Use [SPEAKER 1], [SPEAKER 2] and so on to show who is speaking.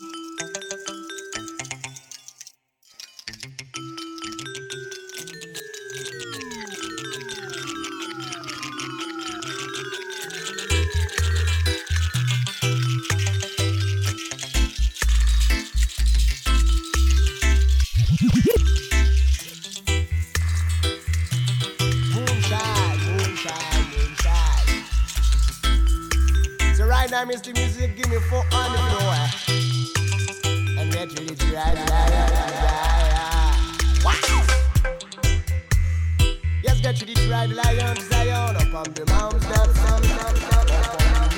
[SPEAKER 1] Moonshine, moonshine, moonshine. So right now, Mr. Music, give me 4 on the floor. And get ready to ride, wow! Yes, get ready to ride the lion to Zion. Up on the mountain, up on the